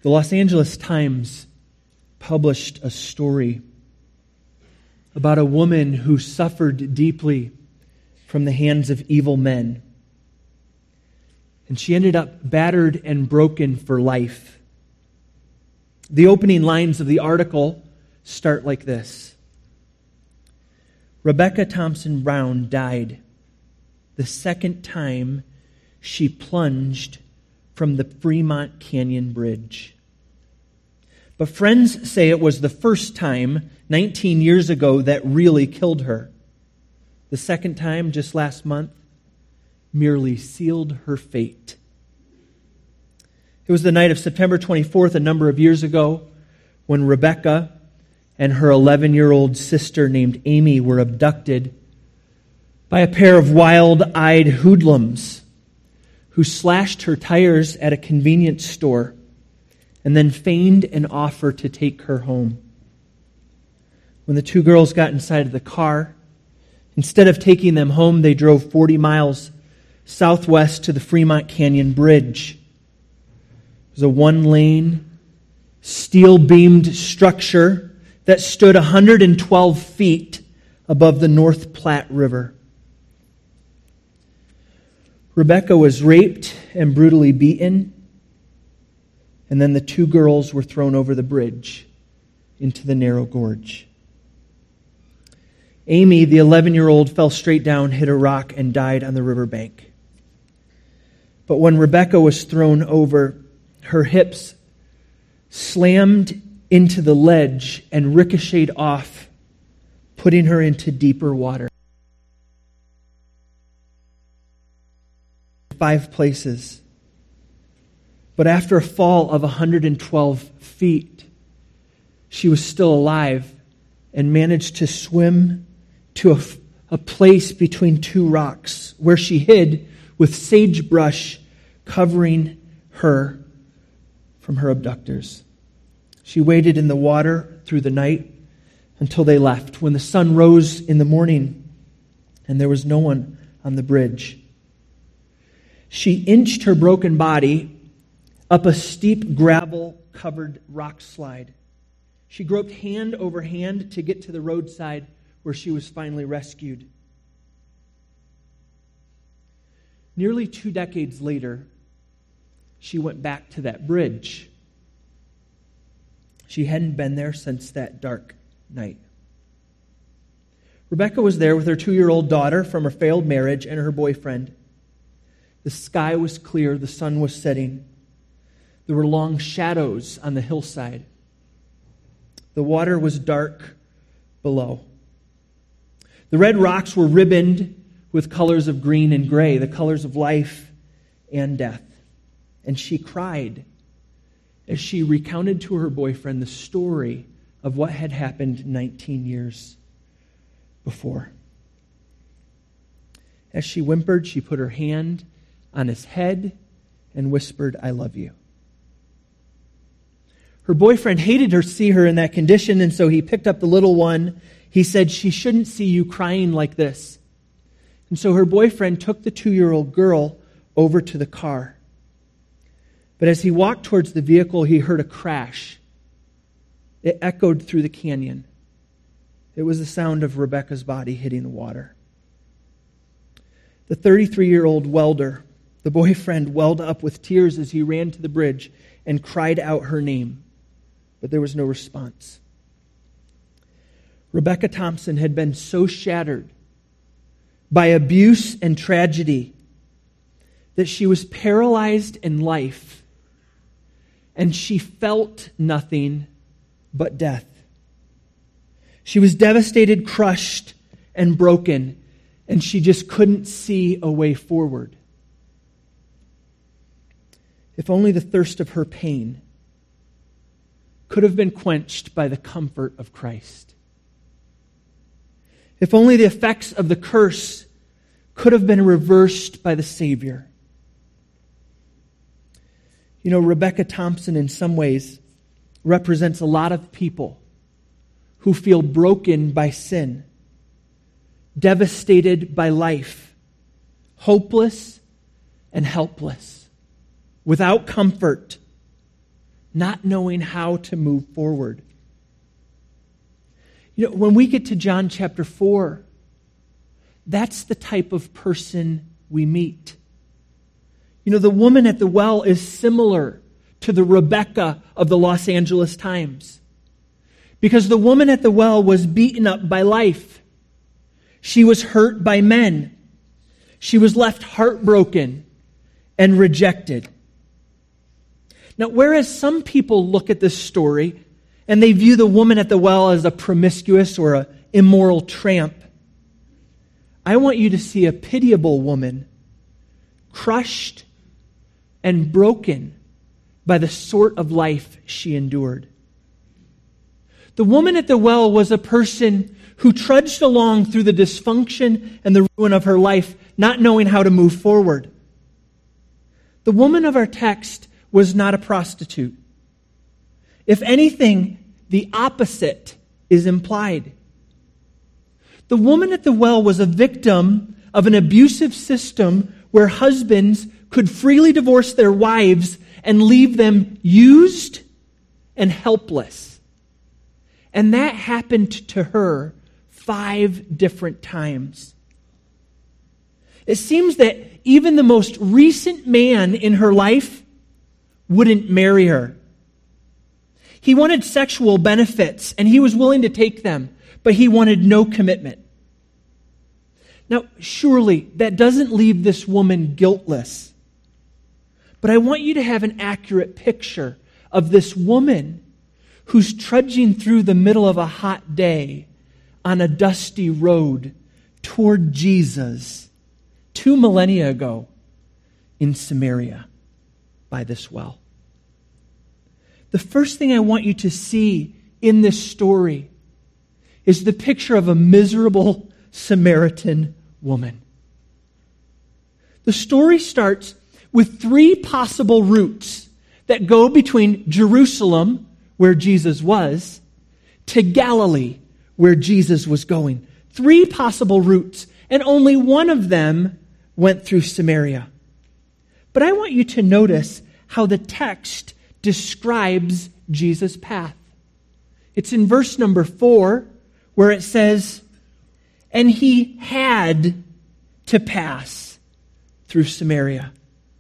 The Los Angeles Times published a story about a woman who suffered deeply from the hands of evil men. And she ended up battered and broken for life. The opening lines of the article start like this. Rebecca Thompson Brown died the second time she plunged from the Fremont Canyon Bridge. But friends say it was the first time 19 years ago that really killed her. The second time, just last month, merely sealed her fate. It was the night of September 24th, a number of years ago, when Rebecca and her 11-year-old sister named Amy were abducted by a pair of wild-eyed hoodlums who slashed her tires at a convenience store and then feigned an offer to take her home. When the two girls got inside of the car, instead of taking them home, they drove 40 miles southwest to the Fremont Canyon Bridge. It was a one-lane, steel-beamed structure that stood 112 feet above the North Platte River. Rebecca was raped and brutally beaten, and then the two girls were thrown over the bridge into the narrow gorge. Amy, the 11-year-old, fell straight down, hit a rock, and died on the riverbank. But when Rebecca was thrown over, her hips slammed into the ledge and ricocheted off, putting her into deeper water. 5 places. But after a fall of 112 feet, she was still alive and managed to swim to a place between 2 rocks where she hid with sagebrush covering her from her abductors. She waited in the water through the night until they left. When the sun rose in the morning and there was no one on the bridge, she inched her broken body up a steep gravel-covered rock slide. She groped hand over hand to get to the roadside where she was finally rescued. Nearly 2 decades later, she went back to that bridge. She hadn't been there since that dark night. Rebecca was there with her 2-year-old daughter from her failed marriage and her boyfriend. The sky was clear, the sun was setting. There were long shadows on the hillside. The water was dark below. The red rocks were ribboned with colors of green and gray, the colors of life and death. And she cried as she recounted to her boyfriend the story of what had happened 19 years before. As she whimpered, she put her hand on his head and whispered, "I love you." Her boyfriend hated her to see her in that condition, and so he picked up the little one. He said, "She shouldn't see you crying like this." And so her boyfriend took the 2-year-old girl over to the car. But as he walked towards the vehicle, he heard a crash. It echoed through the canyon. It was the sound of Rebecca's body hitting the water. The 33-year-old welder, the boyfriend, welled up with tears as he ran to the bridge and cried out her name, but there was no response. Rebecca Thompson had been so shattered by abuse and tragedy that she was paralyzed in life, and she felt nothing but death. She was devastated, crushed, and broken, and she just couldn't see a way forward. If only the thirst of her pain could have been quenched by the comfort of Christ. If only the effects of the curse could have been reversed by the Savior. You know, Rebecca Thompson in some ways represents a lot of people who feel broken by sin, devastated by life, hopeless and helpless, without comfort, not knowing how to move forward. You know, when we get to John chapter 4, that's the type of person we meet. You know, the woman at the well is similar to the Rebecca of the Los Angeles Times. Because the woman at the well was beaten up by life. She was hurt by men. She was left heartbroken and rejected. Now, whereas some people look at this story and they view the woman at the well as a promiscuous or an immoral tramp, I want you to see a pitiable woman crushed and broken by the sort of life she endured. The woman at the well was a person who trudged along through the dysfunction and the ruin of her life, not knowing how to move forward. The woman of our text was not a prostitute. If anything, the opposite is implied. The woman at the well was a victim of an abusive system where husbands could freely divorce their wives and leave them used and helpless. And that happened to her 5 different times. It seems that even the most recent man in her life wouldn't marry her. He wanted sexual benefits, and he was willing to take them, but he wanted no commitment. Now, surely that doesn't leave this woman guiltless. But I want you to have an accurate picture of this woman who's trudging through the middle of a hot day on a dusty road toward Jesus 2 millennia ago in Samaria by this well. The first thing I want you to see in this story is the picture of a miserable Samaritan woman. The story starts with 3 possible routes that go between Jerusalem, where Jesus was, to Galilee, where Jesus was going. 3 possible routes, and only one of them went through Samaria. But I want you to notice how the text describes Jesus' path. It's in verse number 4, where it says, "And he had to pass through Samaria."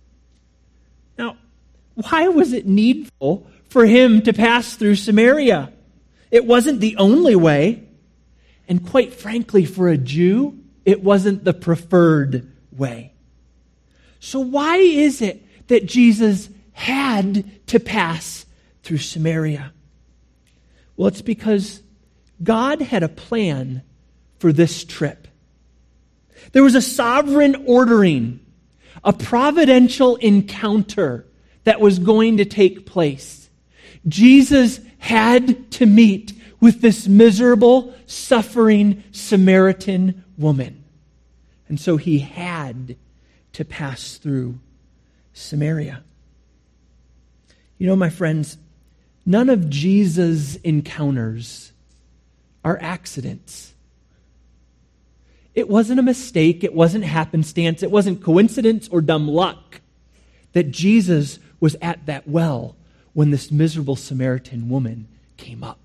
Now, why was it needful for him to pass through Samaria? It wasn't the only way. And quite frankly, for a Jew, it wasn't the preferred way. So why is it that Jesus had to pass through Samaria? Well, it's because God had a plan for this trip. There was a sovereign ordering, a providential encounter that was going to take place. Jesus had to meet with this miserable, suffering Samaritan woman. And so he had to pass through Samaria. You know, my friends, none of Jesus' encounters are accidents. It wasn't a mistake. It wasn't happenstance. It wasn't coincidence or dumb luck that Jesus was at that well when this miserable Samaritan woman came up.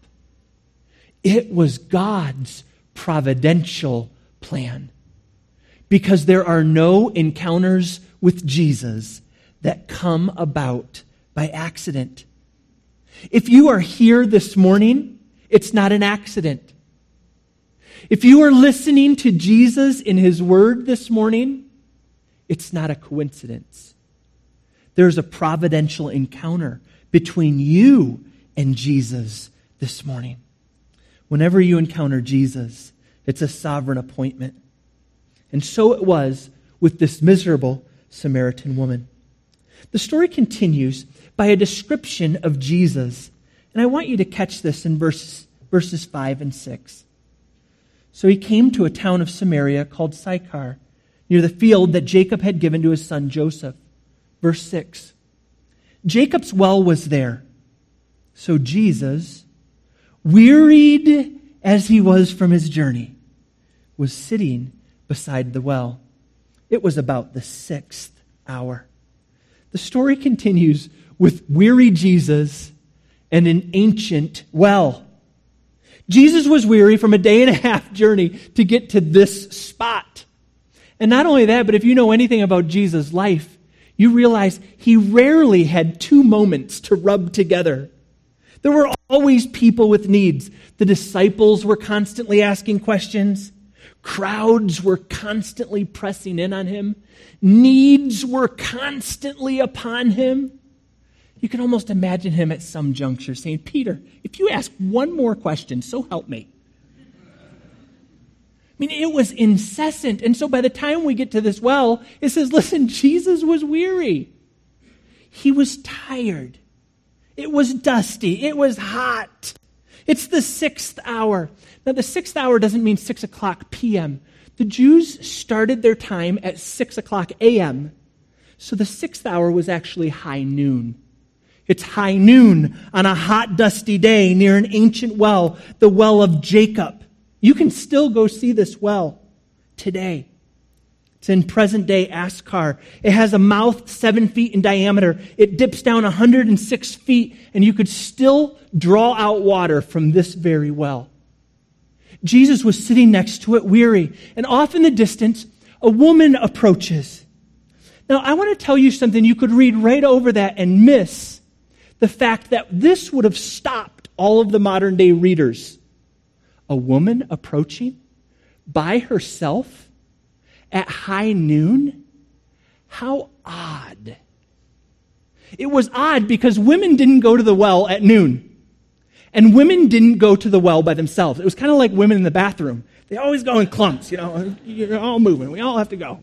It was God's providential plan, because there are no encounters with Jesus that come about by accident. If you are here this morning, it's not an accident. If you are listening to Jesus in his word this morning, it's not a coincidence. There's a providential encounter between you and Jesus this morning. Whenever you encounter Jesus, it's a sovereign appointment. And so it was with this miserable Samaritan woman. The story continues by a description of Jesus. And I want you to catch this in verses 5 and 6. So he came to a town of Samaria called Sychar, near the field that Jacob had given to his son Joseph. Verse 6. Jacob's well was there. So Jesus, wearied as he was from his journey, was sitting beside the well. It was about the 6th hour. The story continues with weary Jesus and an ancient well. Jesus was weary from a 1.5-day journey to get to this spot. And not only that, but if you know anything about Jesus' life, you realize he rarely had 2 moments to rub together. There were always people with needs. The disciples were constantly asking questions. Crowds were constantly pressing in on him. Needs were constantly upon him. You can almost imagine him at some juncture saying, Peter, if you ask one more question, so help me. I mean, it was incessant. And so by the time we get to this well, it says, listen, Jesus was weary. He was tired. It was dusty. It was hot. It's the 6th hour. Now, the 6th hour doesn't mean 6 o'clock p.m. The Jews started their time at 6 o'clock a.m. So the 6th hour was actually high noon. It's high noon on a hot, dusty day near an ancient well, the well of Jacob. You can still go see this well today. It's in present-day Askar. It has a mouth 7 feet in diameter. It dips down 106 feet, and you could still draw out water from this very well. Jesus was sitting next to it, weary, and off in the distance, a woman approaches. Now, I want to tell you something. You could read right over that and miss the fact that this would have stopped all of the modern-day readers. A woman approaching by herself at high noon? How odd. It was odd because women didn't go to the well at noon. And women didn't go to the well by themselves. It was kind of like women in the bathroom. They always go in clumps, you're all moving. We all have to go.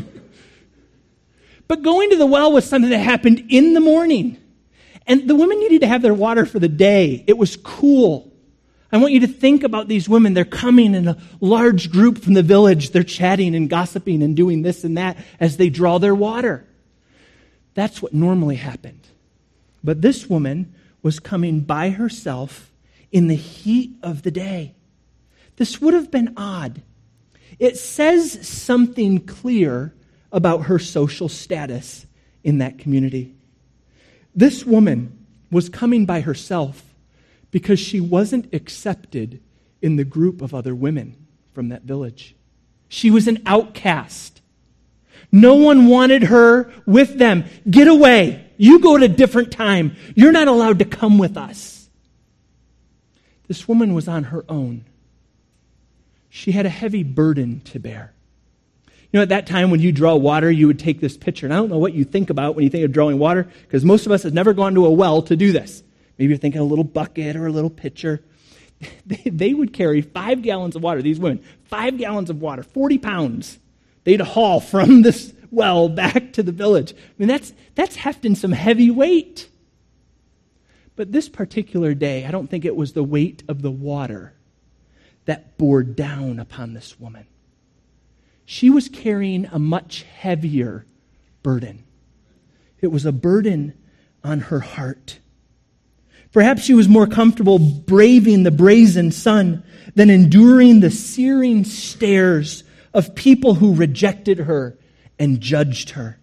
But going to the well was something that happened in the morning. And the women needed to have their water for the day. It was cool. I want you to think about these women. They're coming in a large group from the village. They're chatting and gossiping and doing this and that as they draw their water. That's what normally happened. But this woman was coming by herself in the heat of the day. This would have been odd. It says something clear about her social status in that community. This woman was coming by herself because she wasn't accepted in the group of other women from that village. She was an outcast. No one wanted her with them. Get away. You go at a different time. You're not allowed to come with us. This woman was on her own. She had a heavy burden to bear. At that time when you draw water, you would take this pitcher. And I don't know what you think about when you think of drawing water, because most of us have never gone to a well to do this. Maybe you're thinking a little bucket or a little pitcher. They would carry 5 gallons of water, these women, 5 gallons of water, 40 pounds. They'd haul from this well back to the village. I mean, that's hefting some heavy weight. But this particular day, I don't think it was the weight of the water that bore down upon this woman. She was carrying a much heavier burden. It was a burden on her heart. Perhaps she was more comfortable braving the brazen sun than enduring the searing stares of people who rejected her and judged her.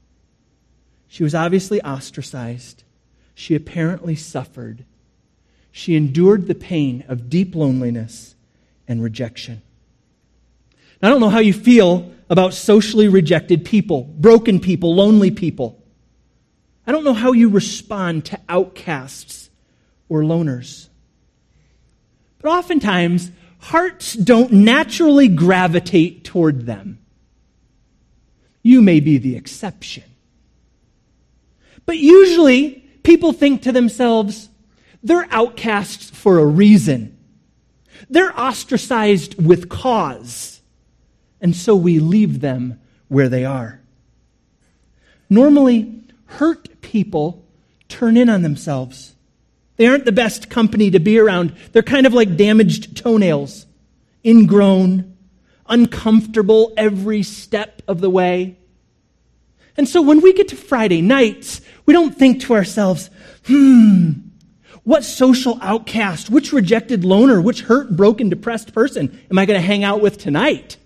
She was obviously ostracized. She apparently suffered. She endured the pain of deep loneliness and rejection. Now, I don't know how you feel about socially rejected people, broken people, lonely people. I don't know how you respond to outcasts or loners. But oftentimes, hearts don't naturally gravitate toward them. You may be the exception. But usually, people think to themselves, they're outcasts for a reason. They're ostracized with cause. And so we leave them where they are. Normally, hurt people turn in on themselves. They aren't the best company to be around. They're kind of like damaged toenails, ingrown, uncomfortable every step of the way. And so when we get to Friday nights, we don't think to ourselves, what social outcast, which rejected loner, which hurt, broken, depressed person am I going to hang out with tonight?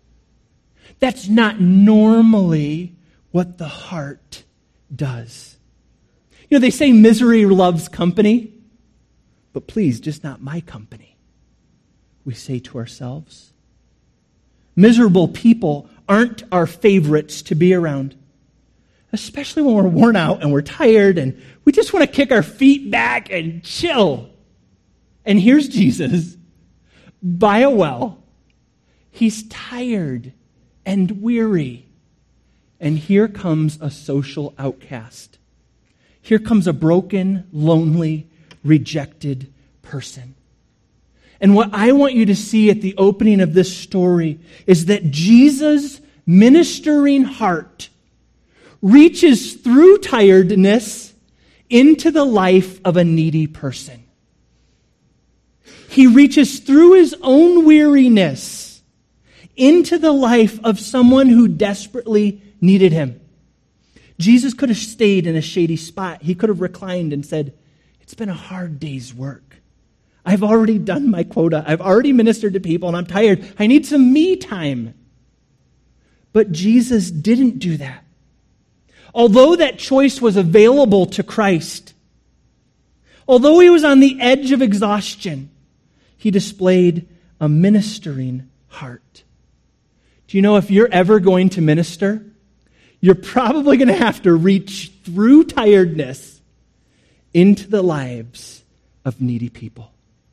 That's not normally what the heart does. You know, they say misery loves company, but please, just not my company, we say to ourselves. Miserable people aren't our favorites to be around, especially when we're worn out and we're tired and we just want to kick our feet back and chill. And here's Jesus by a well. He's tired and weary. And here comes a social outcast. Here comes a broken, lonely, rejected person. And what I want you to see at the opening of this story is that Jesus' ministering heart reaches through tiredness into the life of a needy person. He reaches through his own weariness into the life of someone who desperately needed him. Jesus could have stayed in a shady spot. He could have reclined and said, "It's been a hard day's work. I've already done my quota. I've already ministered to people and I'm tired. I need some me time." But Jesus didn't do that. Although that choice was available to Christ, although he was on the edge of exhaustion, he displayed a ministering heart. Do you know if you're ever going to minister, you're probably going to have to reach through tiredness into the lives of needy people.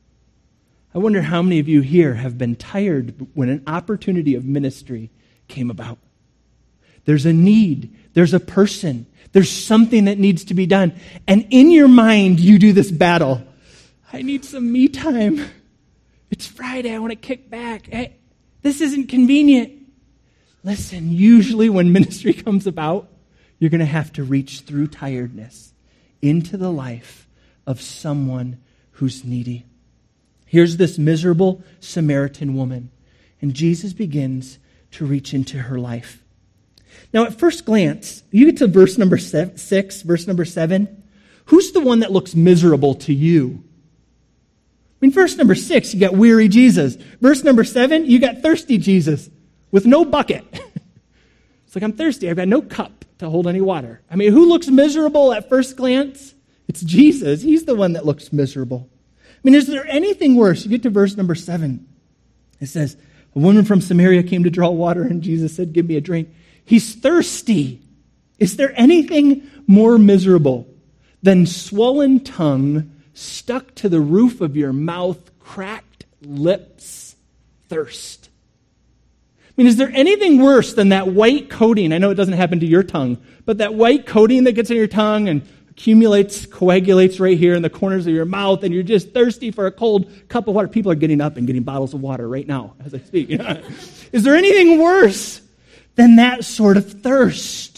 I wonder how many of you here have been tired when an opportunity of ministry came about. There's a need. There's a person. There's something that needs to be done. And in your mind, you do this battle. I need some me time. It's Friday. I want to kick back. Hey, this isn't convenient. Listen, usually when ministry comes about, you're going to have to reach through tiredness into the life of someone who's needy. Here's this miserable Samaritan woman, and Jesus begins to reach into her life. Now, at first glance, you get to verse number 6, verse number 7. Who's the one that looks miserable to you? I mean, verse number 6, you got weary Jesus. Verse number 7, you got thirsty Jesus with no bucket. It's like, I'm thirsty. I've got no cup to hold any water. I mean, who looks miserable at first glance? It's Jesus. He's the one that looks miserable. I mean, is there anything worse? You get to verse number 7. It says, a woman from Samaria came to draw water, and Jesus said, "Give me a drink." He's thirsty. Is there anything more miserable than swollen tongue stuck to the roof of your mouth, cracked lips, thirst? I mean, is there anything worse than that white coating? I know it doesn't happen to your tongue, but that white coating that gets in your tongue and accumulates, coagulates right here in the corners of your mouth, and you're just thirsty for a cold cup of water. People are getting up and getting bottles of water right now as I speak. Is there anything worse than that sort of thirst?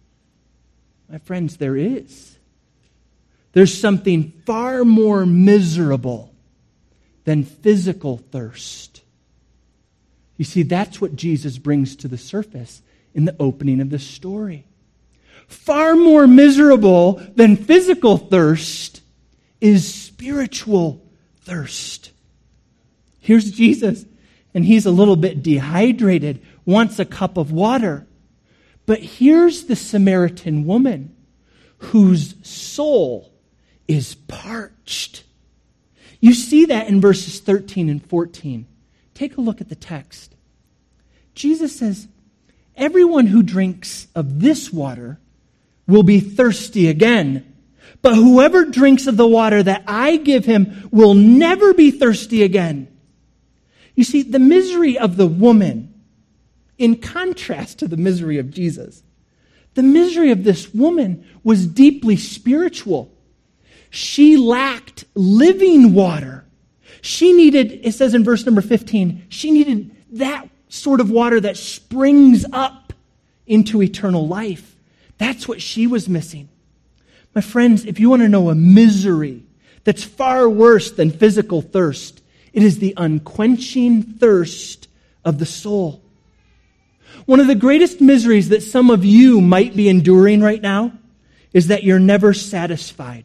My friends, there is. There's something far more miserable than physical thirst. You see, that's what Jesus brings to the surface in the opening of this story. Far more miserable than physical thirst is spiritual thirst. Here's Jesus, and he's a little bit dehydrated, wants a cup of water. But here's the Samaritan woman whose soul is parched. You see that in verses 13 and 14. Take a look at the text. Jesus says, "Everyone who drinks of this water will be thirsty again. But whoever drinks of the water that I give him will never be thirsty again." You see, the misery of the woman, in contrast to the misery of Jesus, the misery of this woman was deeply spiritual. She lacked living water. She needed, it says in verse number 15, she needed that sort of water that springs up into eternal life. That's what she was missing. My friends, if you want to know a misery that's far worse than physical thirst, it is the unquenching thirst of the soul. One of the greatest miseries that some of you might be enduring right now is that you're never satisfied.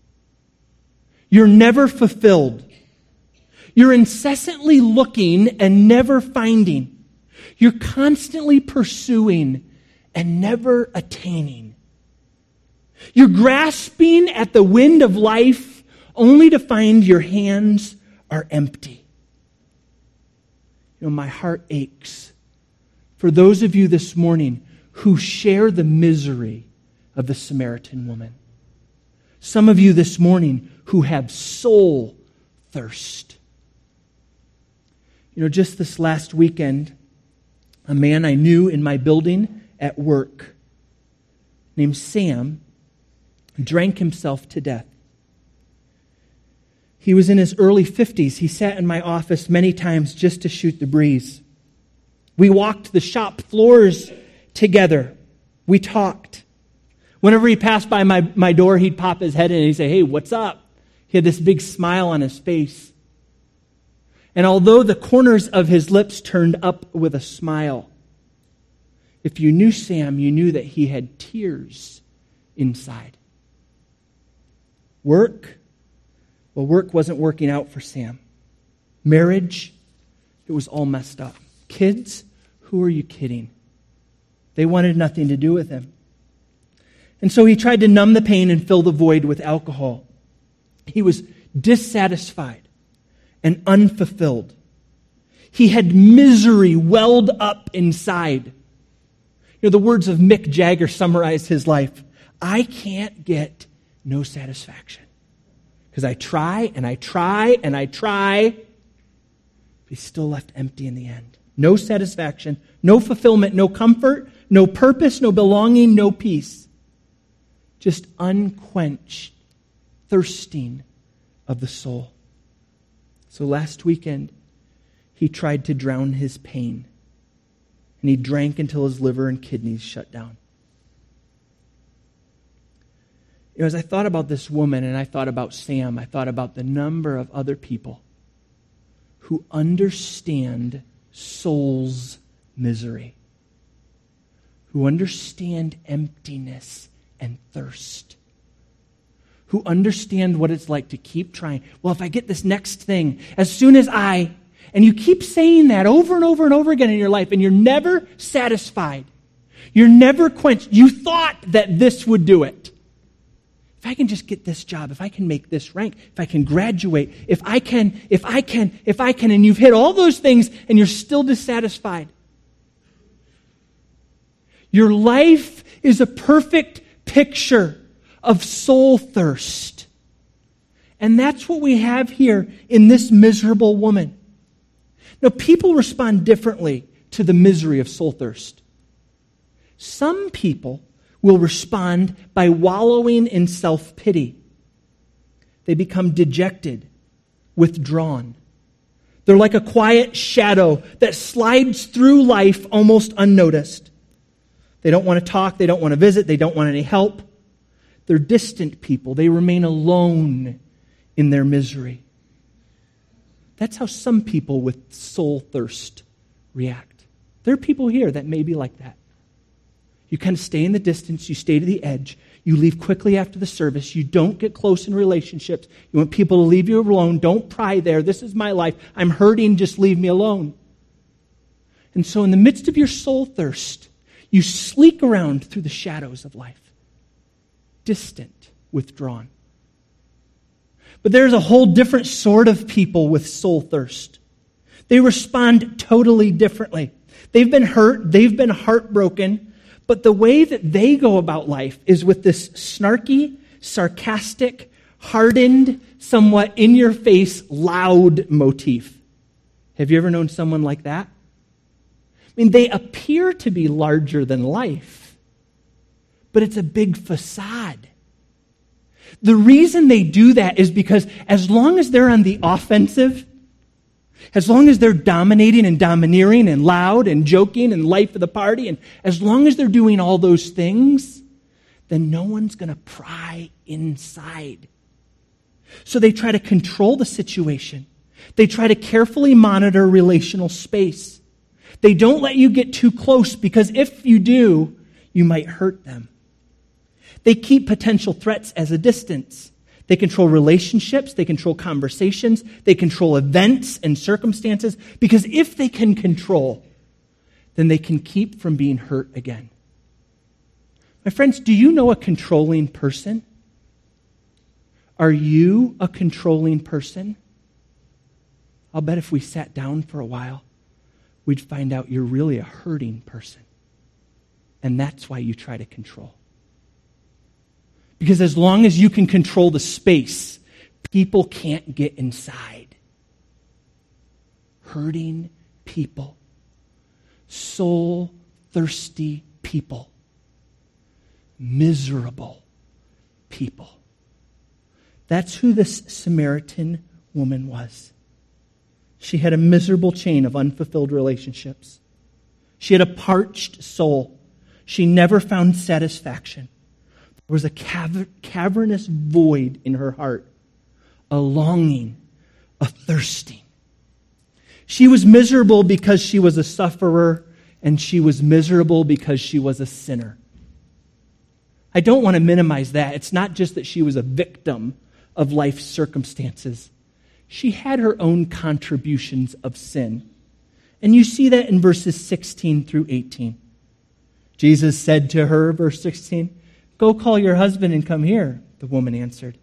You're never fulfilled. You're incessantly looking and never finding. You're constantly pursuing and never attaining. You're grasping at the wind of life only to find your hands are empty. My heart aches for those of you this morning who share the misery of the Samaritan woman. Some of you this morning who have soul thirst. Just this last weekend, a man I knew in my building at work named Sam drank himself to death. He was in his early 50s. He sat in my office many times just to shoot the breeze. We walked the shop floors together. We talked. Whenever he passed by my door, he'd pop his head in and he'd say, "Hey, what's up?" He had this big smile on his face. And although the corners of his lips turned up with a smile, if you knew Sam, you knew that he had tears inside. Work? Well, work wasn't working out for Sam. Marriage? It was all messed up. Kids? Who are you kidding? They wanted nothing to do with him. And so he tried to numb the pain and fill the void with alcohol. He was dissatisfied and unfulfilled. He had misery welled up inside. The words of Mick Jagger summarize his life. I can't get no satisfaction. Because I try and I try and I try, but he's still left empty in the end. No satisfaction, no fulfillment, no comfort, no purpose, no belonging, no peace. Just unquenched thirsting of the soul. So last weekend, he tried to drown his pain. And he drank until his liver and kidneys shut down. As I thought about this woman and I thought about Sam, I thought about the number of other people who understand soul's misery, who understand emptiness and thirst, who understand what it's like to keep trying. Well, if I get this next thing, as soon as and you keep saying that over and over and over again in your life, and you're never satisfied. You're never quenched. You thought that this would do it. If I can just get this job, if I can make this rank, if I can graduate, if I can, and you've hit all those things and you're still dissatisfied. Your life is a perfect picture of soul thirst. And that's what we have here in this miserable woman. Now, people respond differently to the misery of soul thirst. Some people will respond by wallowing in self-pity. They become dejected, withdrawn. They're like a quiet shadow that slides through life almost unnoticed. They don't want to talk, they don't want to visit, they don't want any help. They're distant people. They remain alone in their misery. That's how some people with soul thirst react. There are people here that may be like that. You kind of stay in the distance. You stay to the edge. You leave quickly after the service. You don't get close in relationships. You want people to leave you alone. Don't pry there. This is my life. I'm hurting. Just leave me alone. And so in the midst of your soul thirst, you sleek around through the shadows of life. Distant, withdrawn. But there's a whole different sort of people with soul thirst. They respond totally differently. They've been hurt. They've been heartbroken. But the way that they go about life is with this snarky, sarcastic, hardened, somewhat in-your-face, loud motif. Have you ever known someone like that? They appear to be larger than life, but it's a big facade. The reason they do that is because as long as they're on the offensive, as long as they're dominating and domineering and loud and joking and life of the party, and as long as they're doing all those things, then no one's going to pry inside. So they try to control the situation. They try to carefully monitor relational space. They don't let you get too close because if you do, you might hurt them. They keep potential threats as a distance. They control relationships, they control conversations, they control events and circumstances, because if they can control, then they can keep from being hurt again. My friends, do you know a controlling person? Are you a controlling person? I'll bet if we sat down for a while, we'd find out you're really a hurting person. And that's why you try to control. Because as long as you can control the space, people can't get inside. Hurting people. Soul-thirsty people. Miserable people. That's who this Samaritan woman was. She had a miserable chain of unfulfilled relationships. She had a parched soul. She never found satisfaction. There was a cavernous void in her heart, a longing, a thirsting. She was miserable because she was a sufferer, and she was miserable because she was a sinner. I don't want to minimize that. It's not just that she was a victim of life's circumstances. She had her own contributions of sin. And you see that in verses 16 through 18. Jesus said to her, verse 16, "Go call your husband and come here." The woman answered,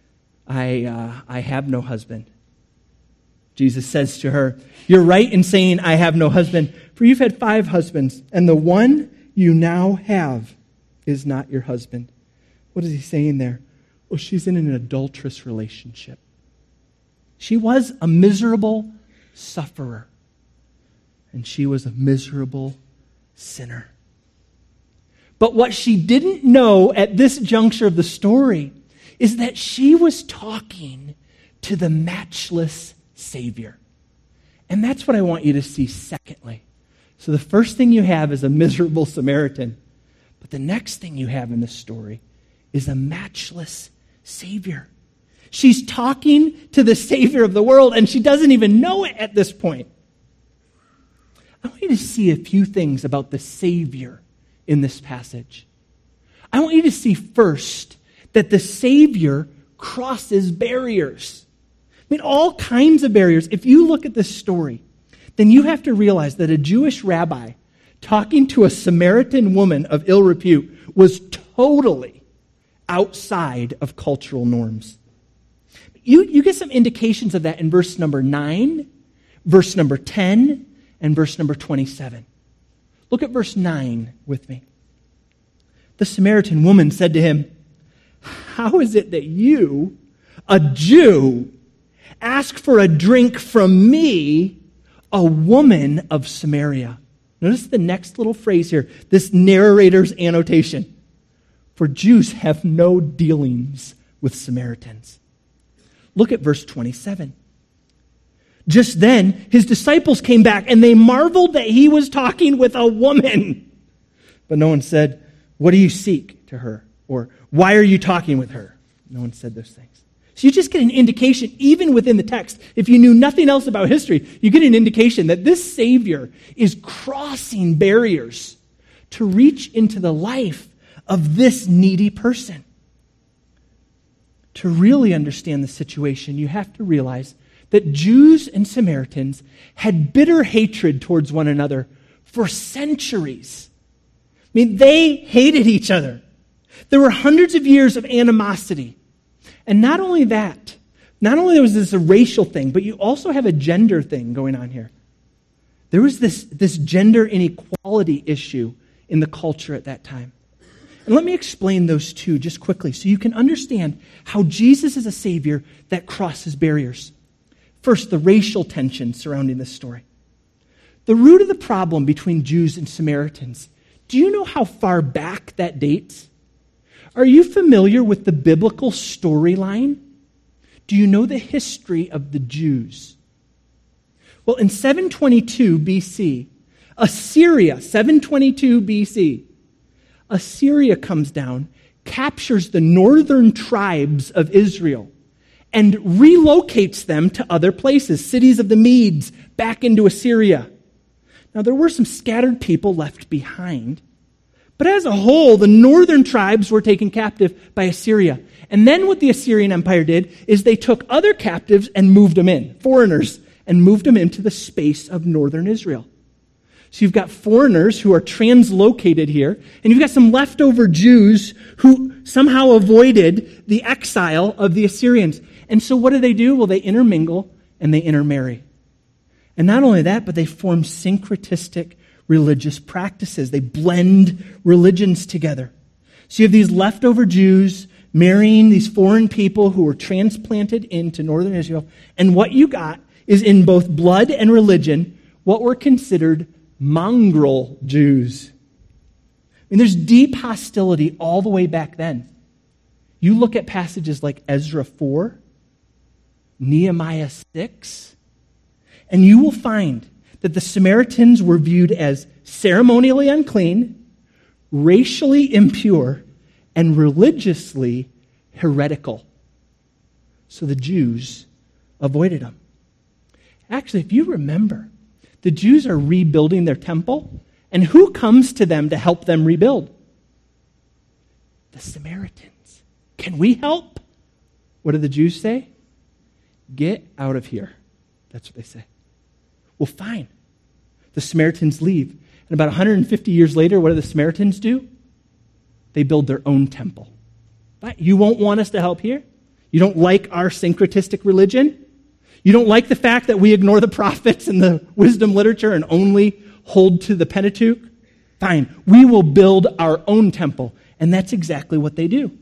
I have no husband." Jesus says to her, "You're right in saying, 'I have no husband,' for you've had 5 husbands, and the one you now have is not your husband." What is he saying there? Well, she's in an adulterous relationship. She was a miserable sufferer, and she was a miserable sinner. But what she didn't know at this juncture of the story is that she was talking to the matchless Savior. And that's what I want you to see secondly. So the first thing you have is a miserable Samaritan. But the next thing you have in this story is a matchless Savior. She's talking to the Savior of the world, and she doesn't even know it at this point. I want you to see a few things about the Savior in this passage. I want you to see first that the Savior crosses barriers. I mean, all kinds of barriers. If you look at this story, then you have to realize that a Jewish rabbi talking to a Samaritan woman of ill repute was totally outside of cultural norms. You get some indications of that in verse number 9, verse number 10, and verse number 27. Look at verse 9 with me. The Samaritan woman said to him, "How is it that you, a Jew, ask for a drink from me, a woman of Samaria?" Notice the next little phrase here, this narrator's annotation. For Jews have no dealings with Samaritans. Look at verse 27. Just then, his disciples came back, and they marveled that he was talking with a woman. But no one said, "What do you seek?" to her, or "Why are you talking with her?" No one said those things. So you just get an indication, even within the text, if you knew nothing else about history, you get an indication that this Savior is crossing barriers to reach into the life of this needy person. To really understand the situation, you have to realize that Jews and Samaritans had bitter hatred towards one another for centuries. I mean, they hated each other. There were hundreds of years of animosity. And not only that, not only was this a racial thing, but you also have a gender thing going on here. There was this gender inequality issue in the culture at that time. And let me explain those two just quickly so you can understand how Jesus is a Savior that crosses barriers. First, the racial tension surrounding this story. The root of the problem between Jews and Samaritans, do you know how far back that dates? Are you familiar with the biblical storyline? Do you know the history of the Jews? Well, in 722 BC, Assyria, 722 BC, Assyria comes down, captures the northern tribes of Israel, and relocates them to other places, cities of the Medes, back into Assyria. Now, there were some scattered people left behind, but as a whole, the northern tribes were taken captive by Assyria. And then what the Assyrian Empire did is they took other captives and moved them in, foreigners, and moved them into the space of northern Israel. So you've got foreigners who are translocated here, and you've got some leftover Jews who somehow avoided the exile of the Assyrians. And so what do? Well, they intermingle and they intermarry. And not only that, but they form syncretistic religious practices. They blend religions together. So you have these leftover Jews marrying these foreign people who were transplanted into northern Israel. And what you got is in both blood and religion what were considered mongrel Jews. I mean, there's deep hostility all the way back then. You look at passages like Ezra 4, Nehemiah 6, and you will find that the Samaritans were viewed as ceremonially unclean, racially impure, and religiously heretical. So the Jews avoided them. Actually, if you remember, the Jews are rebuilding their temple, and who comes to them to help them rebuild? The Samaritans. Can we help? What do the Jews say? Get out of here. That's what they say. Well, fine. The Samaritans leave. And about 150 years later, what do the Samaritans do? They build their own temple. But you won't want us to help here? You don't like our syncretistic religion? You don't like the fact that we ignore the prophets and the wisdom literature and only hold to the Pentateuch? Fine, we will build our own temple. And that's exactly what they do.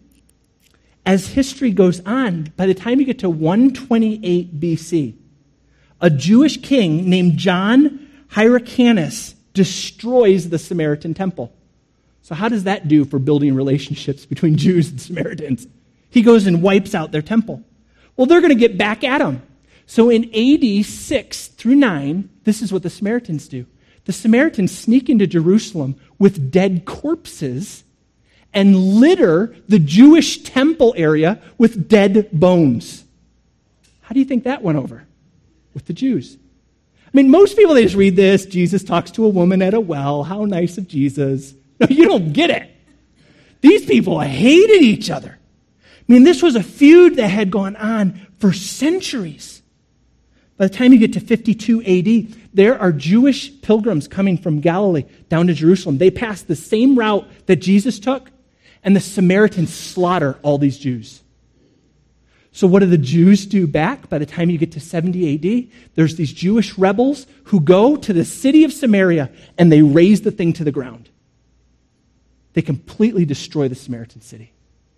As history goes on, by the time you get to 128 BC, a Jewish king named John Hyrcanus destroys the Samaritan temple. So how does that do for building relationships between Jews and Samaritans? He goes and wipes out their temple. Well, they're going to get back at him. So in AD 6 through 9, this is what the Samaritans do. The Samaritans sneak into Jerusalem with dead corpses and litter the Jewish temple area with dead bones. How do you think that went over with the Jews? I mean, most people, they just read this. Jesus talks to a woman at a well. How nice of Jesus. No, you don't get it. These people hated each other. I mean, this was a feud that had gone on for centuries. By the time you get to 52 AD, there are Jewish pilgrims coming from Galilee down to Jerusalem. They pass the same route that Jesus took, and the Samaritans slaughter all these Jews. So what do the Jews do back? By the time you get to 70 AD, there's these Jewish rebels who go to the city of Samaria, and they raze the thing to the ground. They completely destroy the Samaritan city.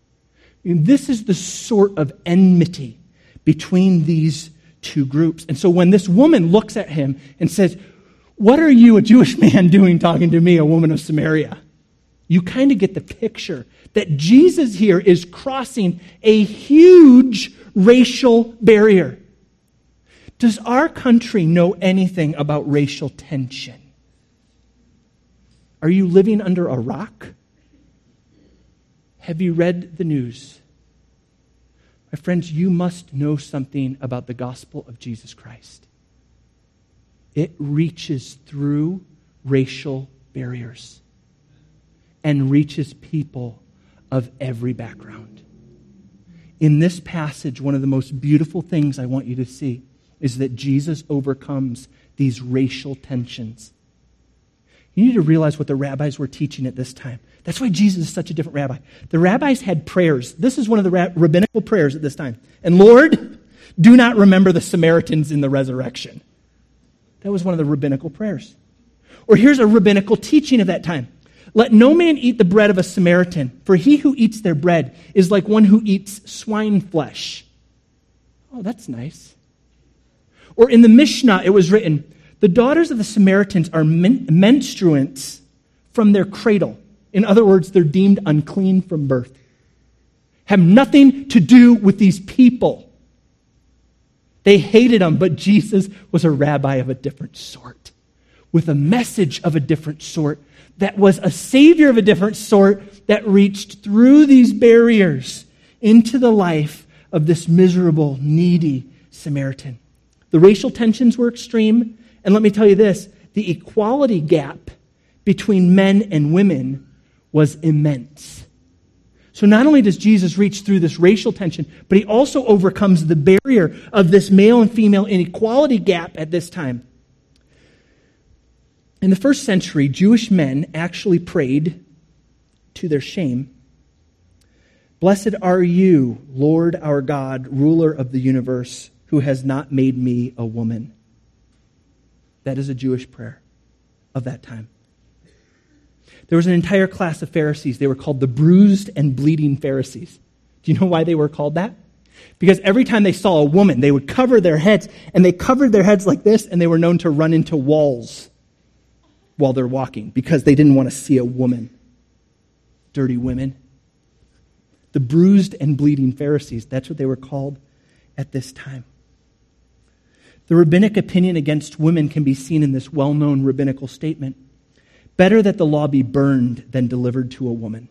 I mean, this is the sort of enmity between these two groups. And so when this woman looks at him and says, "What are you, a Jewish man, doing talking to me, a woman of Samaria?" You kind of get the picture that Jesus here is crossing a huge racial barrier. Does our country know anything about racial tension? Are you living under a rock? Have you read the news? My friends, you must know something about the gospel of Jesus Christ. It reaches through racial barriers and reaches people of every background. In this passage, one of the most beautiful things I want you to see is that Jesus overcomes these racial tensions. You need to realize what the rabbis were teaching at this time. That's why Jesus is such a different rabbi. The rabbis had prayers. This is one of the rabbinical prayers at this time. And Lord, do not remember the Samaritans in the resurrection. That was one of the rabbinical prayers. Or here's a rabbinical teaching of that time. Let no man eat the bread of a Samaritan, for he who eats their bread is like one who eats swine flesh. Oh, that's nice. Or in the Mishnah, it was written, the daughters of the Samaritans are menstruants from their cradle. In other words, they're deemed unclean from birth. Have nothing to do with these people. They hated them, but Jesus was a rabbi of a different sort, with a message of a different sort, that was a savior of a different sort that reached through these barriers into the life of this miserable, needy Samaritan. The racial tensions were extreme, and let me tell you this, the equality gap between men and women was immense. So not only does Jesus reach through this racial tension, but he also overcomes the barrier of this male and female inequality gap at this time. In the first century, Jewish men actually prayed, to their shame, "Blessed are you, Lord our God, ruler of the universe, who has not made me a woman." That is a Jewish prayer of that time. There was an entire class of Pharisees. They were called the bruised and bleeding Pharisees. Do you know why they were called that? Because every time they saw a woman, they would cover their heads, and they covered their heads like this, and they were known to run into walls while they're walking because they didn't want to see a woman. Dirty women. The bruised and bleeding Pharisees, that's what they were called at this time. The rabbinic opinion against women can be seen in this well-known rabbinical statement: "Better that the law be burned than delivered to a woman."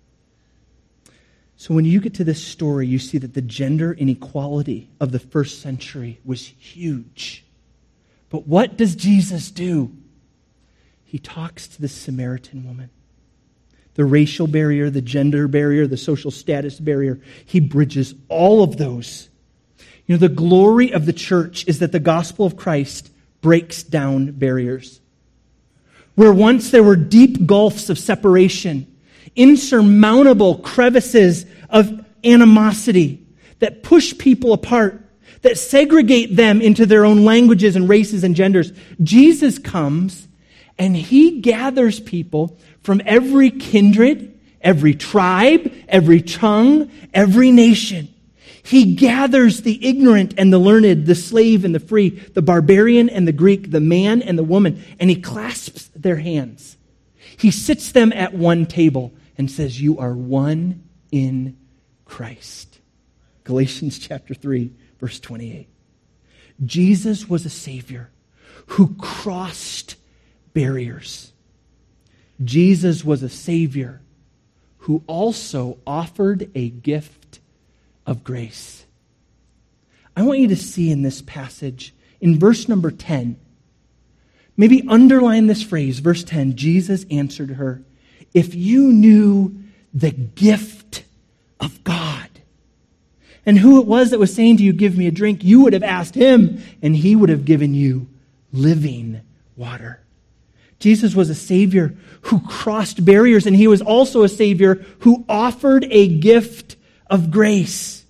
So when you get to this story, you see that the gender inequality of the first century was huge. But what does Jesus do? He talks to the Samaritan woman. The racial barrier, the gender barrier, the social status barrier, he bridges all of those. You know, the glory of the church is that the gospel of Christ breaks down barriers. Where once there were deep gulfs of separation, insurmountable crevices of animosity that push people apart, that segregate them into their own languages and races and genders, Jesus comes and he gathers people from every kindred, every tribe, every tongue, every nation. He gathers the ignorant and the learned, the slave and the free, the barbarian and the Greek, the man and the woman, and he clasps their hands. He sits them at one table and says, "You are one in Christ." Galatians chapter 3, verse 28. Jesus was a Savior who crossed barriers. Jesus was a Savior who also offered a gift of grace. I want you to see in this passage, in verse number 10, maybe underline this phrase, verse 10, Jesus answered her, "If you knew the gift of God, and who it was that was saying to you, 'Give me a drink,' you would have asked him, and he would have given you living water." Jesus was a Savior who crossed barriers, and he was also a Savior who offered a gift of grace.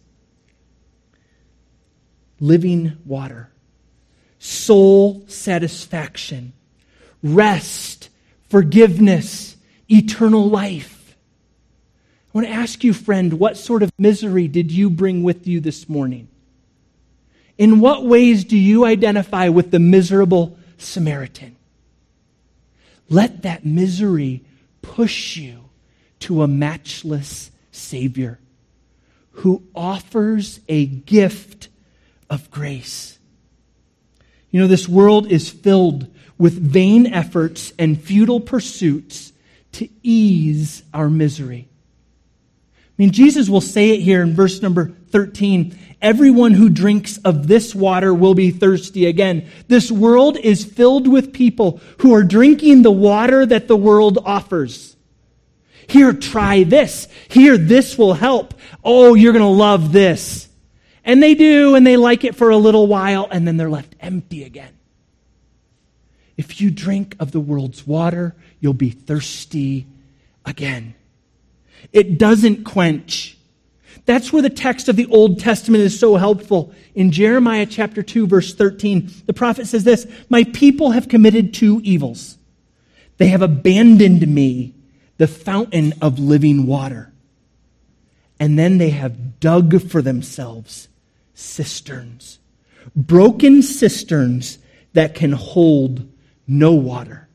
Living water, soul satisfaction, rest, forgiveness, eternal life. I want to ask you, friend, what sort of misery did you bring with you this morning? In what ways do you identify with the miserable Samaritan? Let that misery push you to a matchless Savior who offers a gift of grace. You know, this world is filled with vain efforts and futile pursuits to ease our misery. I mean, Jesus will say it here in verse number 13. "Everyone who drinks of this water will be thirsty again." This world is filled with people who are drinking the water that the world offers. Here, try this. Here, this will help. Oh, you're going to love this. And they do, and they like it for a little while, and then they're left empty again. If you drink of the world's water, you'll be thirsty again. It doesn't quench. That's where the text of the Old Testament is so helpful. In Jeremiah chapter 2, verse 13, the prophet says this, "My people have committed two evils. They have abandoned me, the fountain of living water. And then they have dug for themselves cisterns, broken cisterns that can hold no water."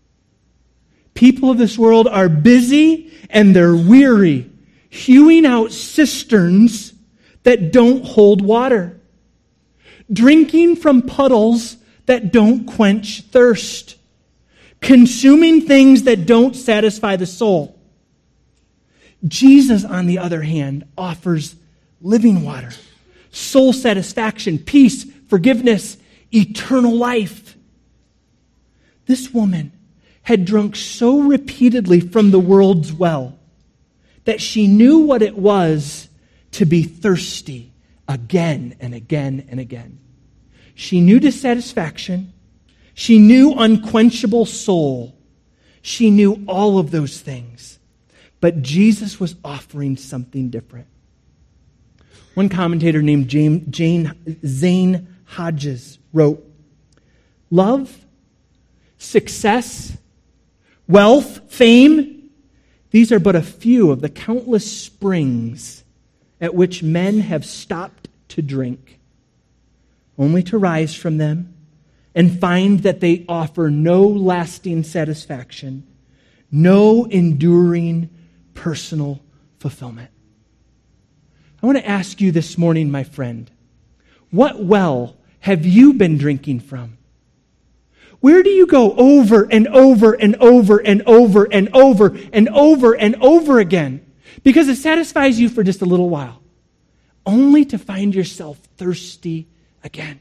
People of this world are busy and they're weary, hewing out cisterns that don't hold water, drinking from puddles that don't quench thirst, consuming things that don't satisfy the soul. Jesus, on the other hand, offers living water, soul satisfaction, peace, forgiveness, eternal life. This woman had drunk so repeatedly from the world's well that she knew what it was to be thirsty again and again and again. She knew dissatisfaction. She knew unquenchable soul. She knew all of those things. But Jesus was offering something different. One commentator named Zane Hodges wrote, "Love, success, wealth, fame, these are but a few of the countless springs at which men have stopped to drink, only to rise from them and find that they offer no lasting satisfaction, no enduring personal fulfillment." I want to ask you this morning, my friend, what well have you been drinking from? Where do you go over and over and over and over and over and over and over again? Because it satisfies you for just a little while, only to find yourself thirsty again.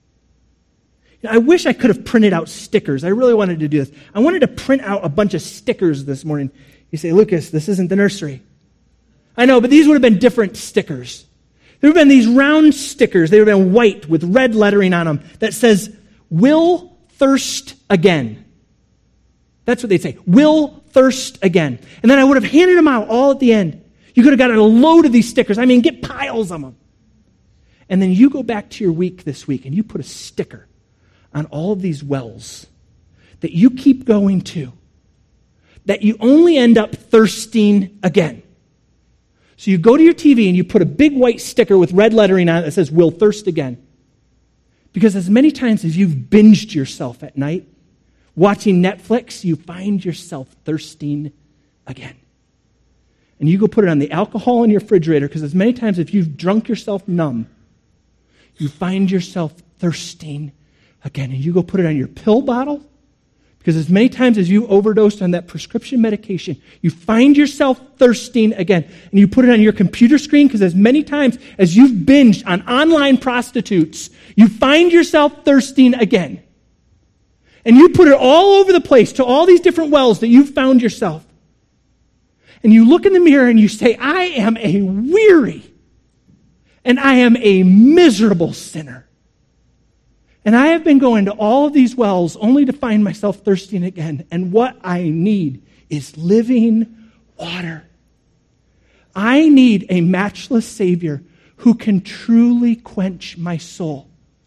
I wish I could have printed out stickers. I really wanted to do this. I wanted to print out a bunch of stickers this morning. You say, "Lucas, this isn't the nursery." I know, but these would have been different stickers. There would have been these round stickers. They would have been white with red lettering on them that says, "Will thirst again." That's what they'd say. "Will thirst again." And then I would have handed them out all at the end. You could have gotten a load of these stickers. I mean, get piles of them. And then you go back to your week this week and you put a sticker on all of these wells that you keep going to, that you only end up thirsting again. So you go to your TV and you put a big white sticker with red lettering on it that says, "Will thirst again." Because as many times as you've binged yourself at night, watching Netflix, you find yourself thirsting again. And you go put it on the alcohol in your refrigerator, because as many times as you've drunk yourself numb, you find yourself thirsting again. And you go put it on your pill bottle, because as many times as you overdosed on that prescription medication, you find yourself thirsting again. And you put it on your computer screen, because as many times as you've binged on online prostitutes, you find yourself thirsting again. And you put it all over the place to all these different wells that you've found yourself. And you look in the mirror and you say, "I am a weary and I am a miserable sinner. And I have been going to all of these wells only to find myself thirsting again. And what I need is living water. I need a matchless Savior who can truly quench my soul."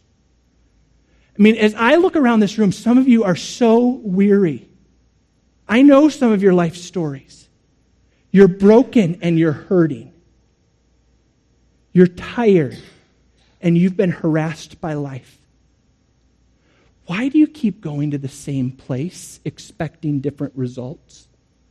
I mean, as I look around this room, some of you are so weary. I know some of your life stories. You're broken and you're hurting. You're tired and you've been harassed by life. Why do you keep going to the same place, expecting different results?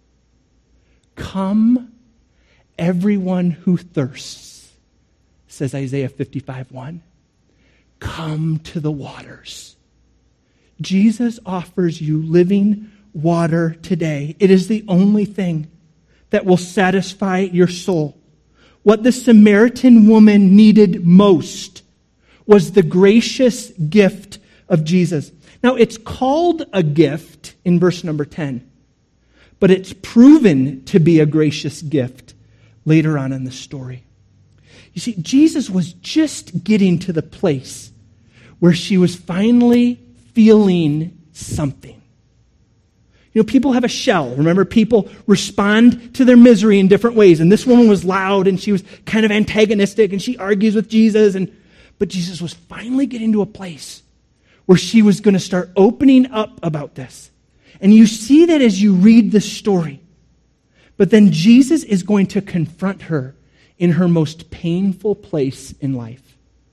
"Come, everyone who thirsts," says Isaiah 55:1. Come to the waters. Jesus offers you living water today. It is the only thing that will satisfy your soul. What the Samaritan woman needed most was the gracious gift of Jesus. Now, it's called a gift in verse number 10, but it's proven to be a gracious gift later on in the story. You see, Jesus was just getting to the place where she was finally feeling something. You know, people have a shell. Remember, people respond to their misery in different ways. And this woman was loud and she was kind of antagonistic and she argues with Jesus. But Jesus was finally getting to a place where she was going to start opening up about this. And you see that as you read the story. But then Jesus is going to confront her in her most painful place in life.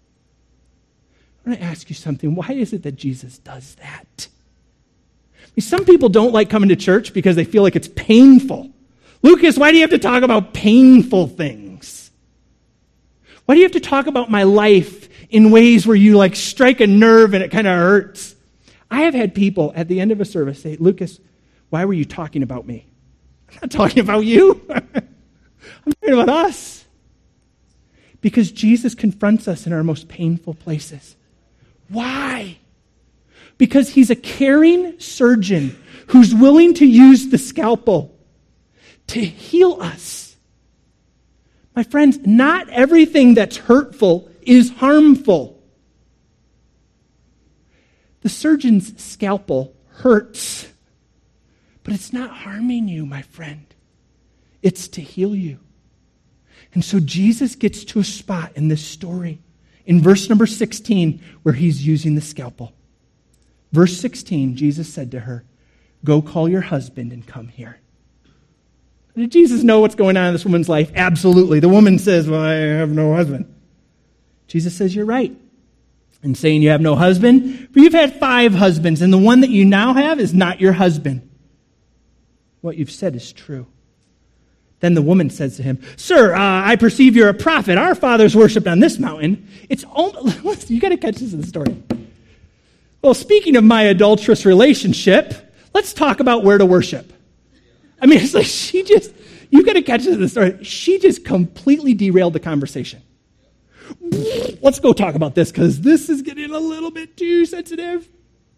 I want to ask you something. Why is it that Jesus does that? I mean, some people don't like coming to church because they feel like it's painful. "Lucas, why do you have to talk about painful things? Why do you have to talk about my life in ways where you like strike a nerve and it kind of hurts?" I have had people at the end of a service say, "Lucas, why were you talking about me?" I'm not talking about you. I'm talking about us. Because Jesus confronts us in our most painful places. Why? Because he's a caring surgeon who's willing to use the scalpel to heal us. My friends, not everything that's hurtful is harmful. The surgeon's scalpel hurts, but it's not harming you, my friend. It's to heal you. And so Jesus gets to a spot in this story, in verse number 16, where he's using the scalpel. Verse 16, Jesus said to her, "Go call your husband and come here." Did Jesus know what's going on in this woman's life? Absolutely. The woman says, "Well, I have no husband." Jesus says, "You're right in saying you have no husband, for you've had 5 husbands, and the one that you now have is not your husband. What you've said is true." Then the woman says to him, "Sir, I perceive you're a prophet. Our fathers worshipped on this mountain." Listen, you got to catch this in the story. Well, speaking of my adulterous relationship, let's talk about where to worship. I mean, it's like you got to catch this in the story. She just completely derailed the conversation. Let's go talk about this because this is getting a little bit too sensitive.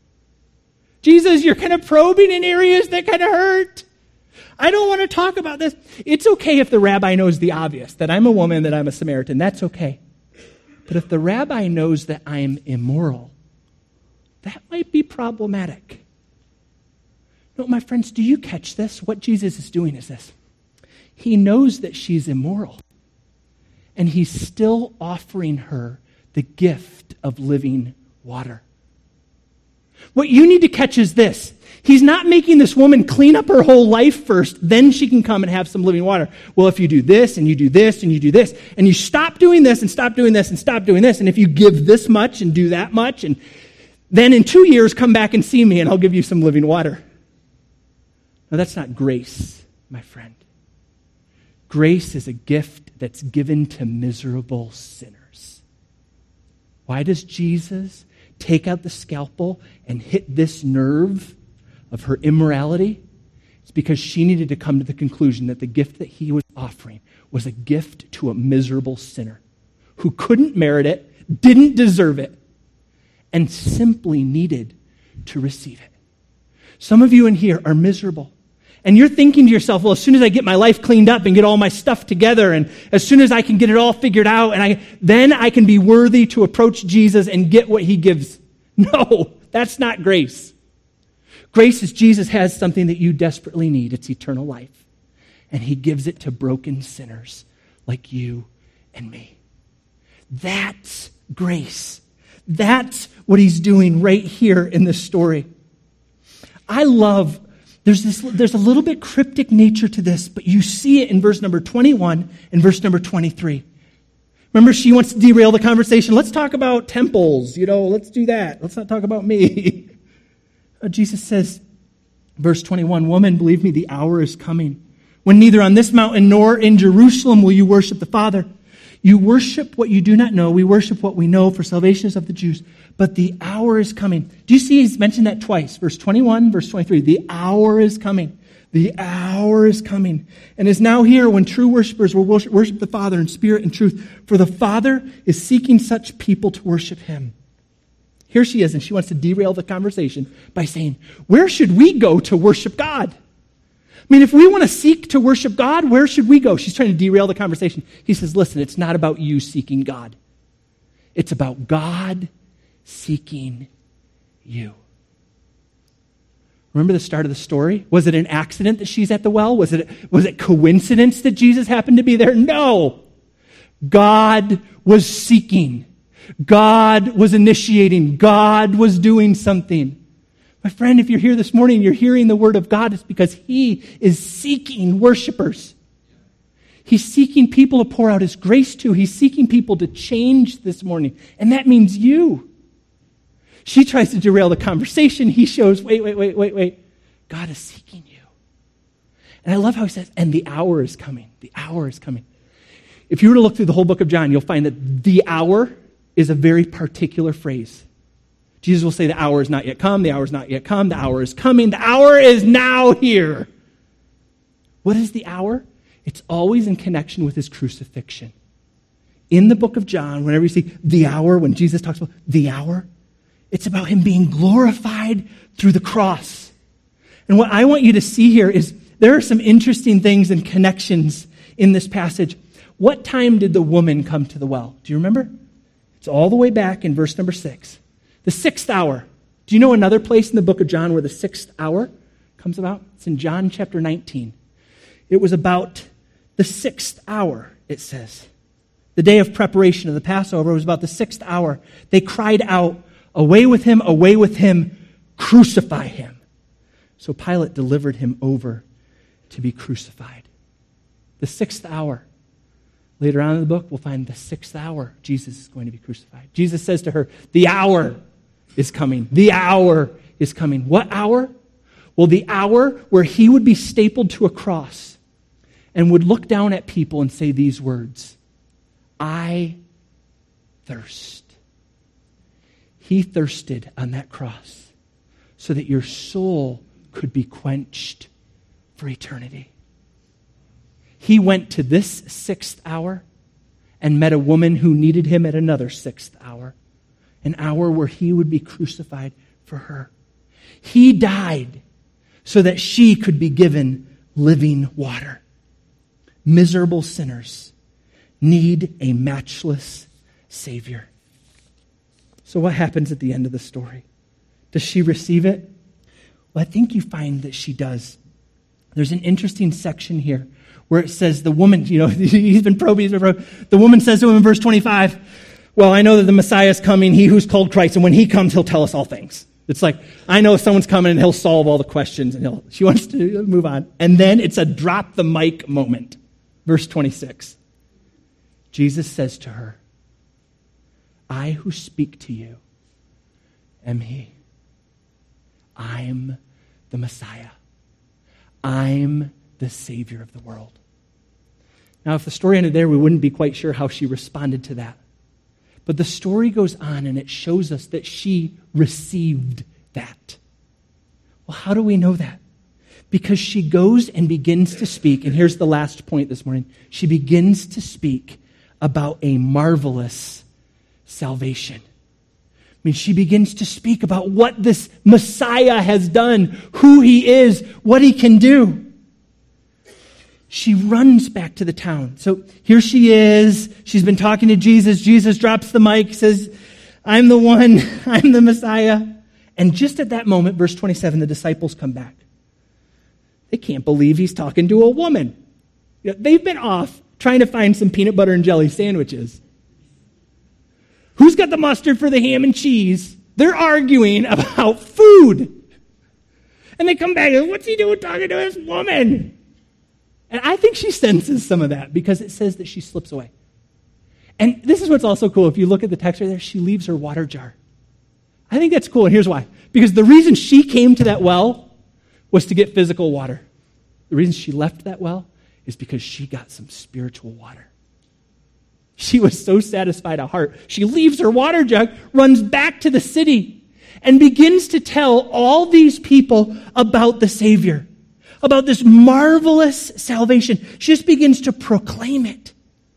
Jesus, you're kind of probing in areas that kind of hurt. I don't want to talk about this. It's okay if the rabbi knows the obvious, that I'm a woman, that I'm a Samaritan. That's okay. But if the rabbi knows that I am immoral, that might be problematic. No, my friends, do you catch this? What Jesus is doing is this. He knows that she's immoral, and he's still offering her the gift of living water. What you need to catch is this. He's not making this woman clean up her whole life first, then she can come and have some living water. Well, if you do this, and you do this, and you do this, and you stop doing this, and stop doing this, and stop doing this, and if you give this much and do that much, and then in 2 years come back and see me, and I'll give you some living water. Now, that's not grace, my friend. Grace is a gift that's given to miserable sinners. Why does Jesus take out the scalpel and hit this nerve of her immorality? It's because she needed to come to the conclusion that the gift that he was offering was a gift to a miserable sinner who couldn't merit it, didn't deserve it, and simply needed to receive it. Some of you in here are miserable. And you're thinking to yourself, well, as soon as I get my life cleaned up and get all my stuff together, and as soon as I can get it all figured out, then I can be worthy to approach Jesus and get what he gives. No, that's not grace. Grace is Jesus has something that you desperately need. It's eternal life. And he gives it to broken sinners like you and me. That's grace. That's what he's doing right here in this story. I love, there's a little bit cryptic nature to this, but you see it in verse number 21 and verse number 23. Remember, she wants to derail the conversation. Let's talk about temples. Let's do that. Let's not talk about me. Jesus says, verse 21, "Woman, believe me, the hour is coming when neither on this mountain nor in Jerusalem will you worship the Father. You worship what you do not know. We worship what we know, for salvation is of the Jews. But the hour is coming." Do you see he's mentioned that twice? Verse 21, verse 23. The hour is coming. The hour is coming and is now here when true worshipers will worship the Father in spirit and truth. For the Father is seeking such people to worship him. Here she is, and she wants to derail the conversation by saying, where should we go to worship God? I mean, if we want to seek to worship God, where should we go? She's trying to derail the conversation. He says, listen, it's not about you seeking God. It's about God seeking you. Remember the start of the story? Was it an accident that she's at the well? Was it coincidence that Jesus happened to be there? No. God was seeking. God was initiating. God was doing something. My friend, if you're here this morning, you're hearing the word of God, it's because he is seeking worshipers. He's seeking people to pour out his grace to. He's seeking people to change this morning. And that means you. She tries to derail the conversation. He shows, wait. God is seeking you. And I love how he says, and the hour is coming. The hour is coming. If you were to look through the whole book of John, you'll find that the hour is a very particular phrase. Jesus will say the hour is not yet come, the hour is not yet come, the hour is coming, the hour is now here. What is the hour? It's always in connection with his crucifixion. In the book of John, whenever you see the hour, when Jesus talks about the hour, it's about him being glorified through the cross. And what I want you to see here is there are some interesting things and connections in this passage. What time did the woman come to the well? Do you remember? It's all the way back in verse number 6. The 6th hour. Do you know another place in the book of John where the 6th hour comes about? It's in John chapter 19. It was about the 6th hour, it says. The day of preparation of the Passover was about the 6th hour. They cried out, away with him, crucify him. So Pilate delivered him over to be crucified. The 6th hour. Later on in the book, we'll find the 6th hour, Jesus is going to be crucified. Jesus says to her, the hour is coming. The hour is coming. What hour? Well, the hour where he would be stapled to a cross and would look down at people and say these words, I thirst. He thirsted on that cross so that your soul could be quenched for eternity. He went to this 6th hour and met a woman who needed him at another 6th hour, an hour where he would be crucified for her. He died so that she could be given living water. Miserable sinners need a matchless Savior. So what happens at the end of the story? Does she receive it? Well, I think you find that she does. There's an interesting section here where it says the woman, he's been probed. The woman says to him in verse 25, well, I know that the Messiah is coming, he who's called Christ, and when he comes, he'll tell us all things. It's like, I know someone's coming and he'll solve all the questions, and she wants to move on. And then it's a drop the mic moment. Verse 26. Jesus says to her, I who speak to you am he. I'm the Messiah. I'm the Savior of the world. Now, if the story ended there, we wouldn't be quite sure how she responded to that. But the story goes on and it shows us that she received that. Well, how do we know that? Because she goes and begins to speak, and here's the last point this morning. She begins to speak about a marvelous salvation. She begins to speak about what this Messiah has done, who he is, what he can do. She runs back to the town. So here she is. She's been talking to Jesus. Jesus drops the mic, says, I'm the one. I'm the Messiah. And just at that moment, verse 27, the disciples come back. They can't believe he's talking to a woman. They've been off trying to find some peanut butter and jelly sandwiches. Who's got the mustard for the ham and cheese? They're arguing about food. And they come back and what's he doing talking to this woman? And I think she senses some of that because it says that she slips away. And this is what's also cool. If you look at the text right there, she leaves her water jar. I think that's cool, and here's why. Because the reason she came to that well was to get physical water. The reason she left that well is because she got some spiritual water. She was so satisfied at heart. She leaves her water jug, runs back to the city, and begins to tell all these people about the Savior, about this marvelous salvation. She just begins to proclaim it.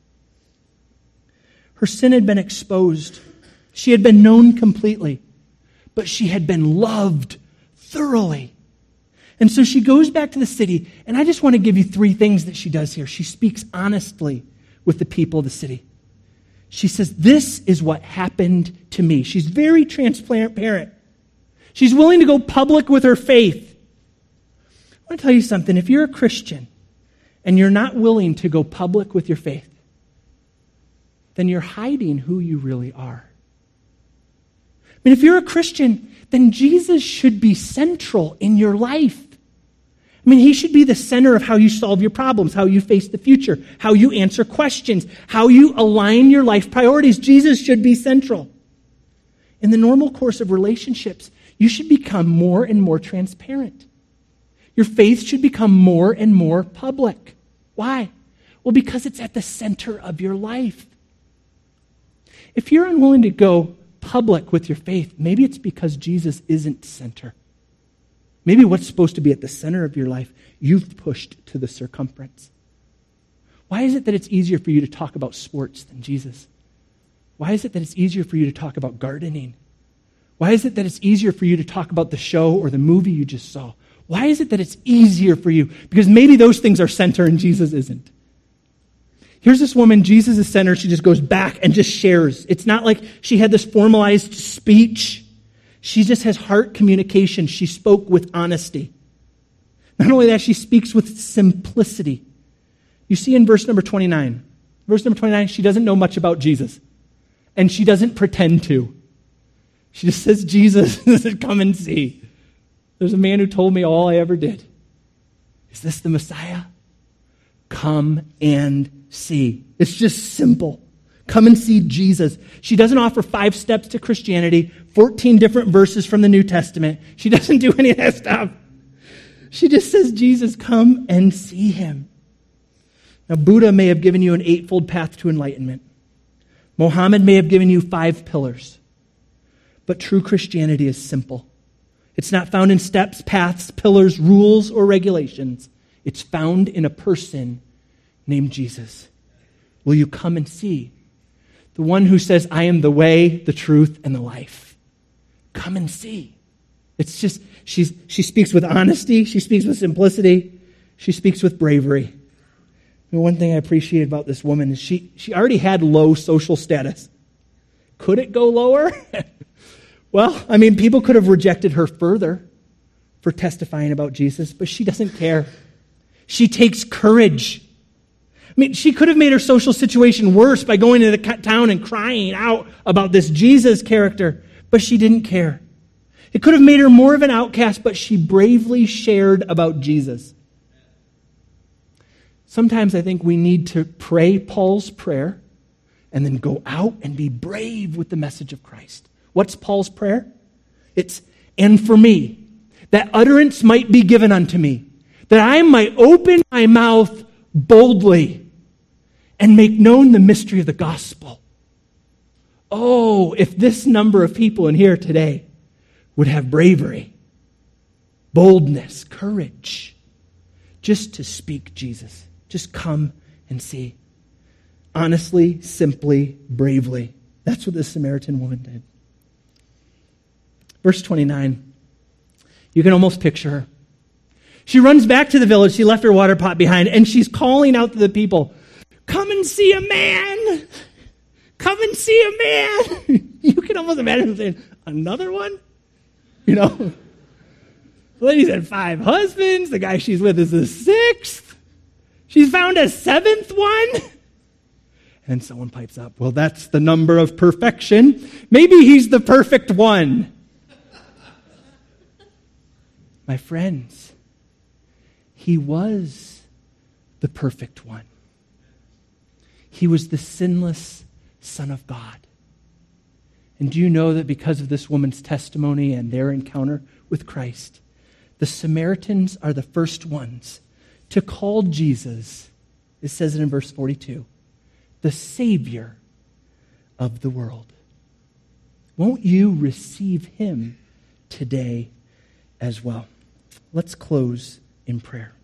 Her sin had been exposed. She had been known completely, but she had been loved thoroughly. And so she goes back to the city, and I just want to give you 3 things that she does here. She speaks honestly with the people of the city. She says, this is what happened to me. She's very transparent. She's willing to go public with her faith. I want to tell you something. If you're a Christian and you're not willing to go public with your faith, then you're hiding who you really are. If you're a Christian, then Jesus should be central in your life. He should be the center of how you solve your problems, how you face the future, how you answer questions, how you align your life priorities. Jesus should be central. In the normal course of relationships, you should become more and more transparent. Your faith should become more and more public. Why? Well, because it's at the center of your life. If you're unwilling to go public with your faith, maybe it's because Jesus isn't center. Maybe what's supposed to be at the center of your life, you've pushed to the circumference. Why is it that it's easier for you to talk about sports than Jesus? Why is it that it's easier for you to talk about gardening? Why is it that it's easier for you to talk about the show or the movie you just saw? Why is it that it's easier for you? Because maybe those things are center and Jesus isn't. Here's this woman, Jesus is center. She just goes back and just shares. It's not like she had this formalized speech. She just has heart communication. She spoke with honesty. Not only that, she speaks with simplicity. You see in verse number 29. Verse number 29, she doesn't know much about Jesus. And she doesn't pretend to. She just says, Jesus, come and see. There's a man who told me all I ever did. Is this the Messiah? Come and see. It's just simple. Come and see Jesus. She doesn't offer 5 steps to Christianity, 14 different verses from the New Testament. She doesn't do any of that stuff. She just says, Jesus, come and see him. Now, Buddha may have given you an 8-fold path to enlightenment. Mohammed may have given you 5 pillars. But true Christianity is simple. It's not found in steps, paths, pillars, rules, or regulations. It's found in a person named Jesus. Will you come and see? The one who says, I am the way, the truth, and the life. Come and see. It's just, she speaks with honesty. She speaks with simplicity. She speaks with bravery. And one thing I appreciate about this woman is she already had low social status. Could it go lower? Well, I mean, people could have rejected her further for testifying about Jesus, but she doesn't care. She takes courage. I mean, she could have made her social situation worse by going to the town and crying out about this Jesus character, but she didn't care. It could have made her more of an outcast, but she bravely shared about Jesus. Sometimes I think we need to pray Paul's prayer and then go out and be brave with the message of Christ. What's Paul's prayer? It's, and for me, that utterance might be given unto me, that I might open my mouth boldly and make known the mystery of the gospel. Oh, if this number of people in here today would have bravery, boldness, courage, just to speak Jesus. Just come and see. Honestly, simply, bravely. That's what this Samaritan woman did. Verse 29. You can almost picture her. She runs back to the village. She left her water pot behind, and she's calling out to the people, come and see a man. Come and see a man. You can almost imagine her saying, another one? You know? The lady's had 5 husbands. The guy she's with is the 6th. She's found a 7th one. And someone pipes up, well, that's the number of perfection. Maybe he's the perfect one. My friends, he was the perfect one. He was the sinless Son of God. And do you know that because of this woman's testimony and their encounter with Christ, the Samaritans are the first ones to call Jesus, it says it in verse 42, the Savior of the world. Won't you receive him today as well? Let's close in prayer.